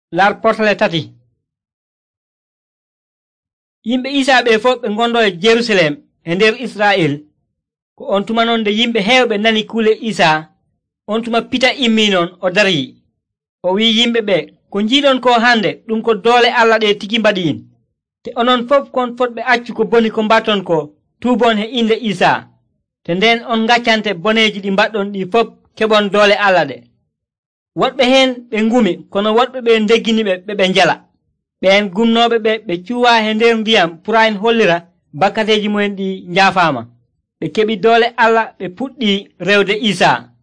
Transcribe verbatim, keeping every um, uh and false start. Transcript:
lar portale tati. Yimɓe Isa ɓe fof ɓe gondo e Jerusalem e nder Israel. Ko on tuma noon nde yimɓe heewɓe nani kuule Isa, on tuma Pita immi noon o dari. O wi yimɓe ɓe, ko jiiɗon ko hande ɗum ko doole Allah ɗe tigi mbaɗiin. Te onon fof kon fotɓe accu ko boni ko mbaton ko tuubon he inde Isa. Te nden on gaccante boneji ɗi mbaɗɗon ɗi fof keɓon doole Allah ɗe. Woɗɓe heen ɓe ngumi, kono woɗɓe ɓe ndegginiɓe ɓe ɓe njala. Ɓeen gumnoɓe ɓe ɓe cuwa he nder ndiyam purayin hollira bakkateji mumen ɗi njaafaama. Ɓe keɓi doole Allah ɓe puɗɗi rewde Isa.